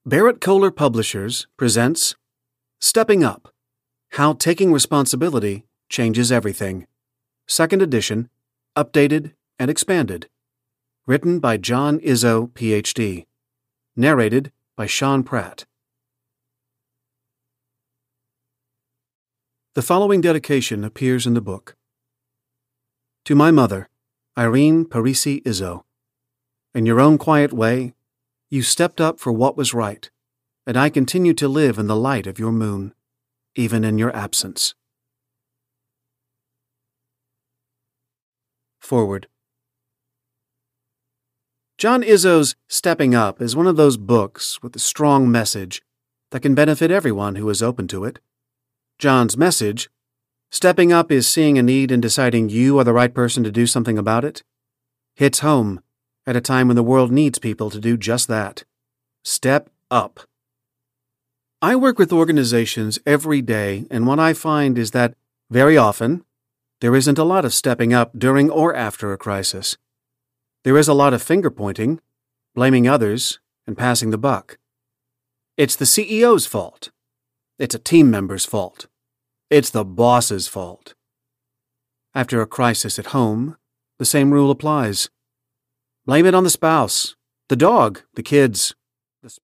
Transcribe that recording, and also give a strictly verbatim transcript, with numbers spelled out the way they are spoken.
Barrett Kohler Publishers presents Stepping Up: How Taking Responsibility Changes Everything. Second edition, updated and expanded. Written by John Izzo, P H D. Narrated by Sean Pratt. The following dedication appears in the book. To my mother, Irene Parisi Izzo. In your own quiet way, you stepped up for what was right, and I continue to live in the light of your moon, even in your absence. Forward. John Izzo's Stepping Up is one of those books with a strong message that can benefit everyone who is open to it. John's message, stepping up is seeing a need and deciding you are the right person to do something about it, hits home at a time when the world needs people to do just that. Step up. I work with organizations every day, and what I find is that, very often, there isn't a lot of stepping up during or after a crisis. There is a lot of finger-pointing, blaming others, and passing the buck. It's the C E O's fault. It's a team member's fault. It's the boss's fault. After a crisis at home, the same rule applies. Blame it on the spouse, the dog, the kids.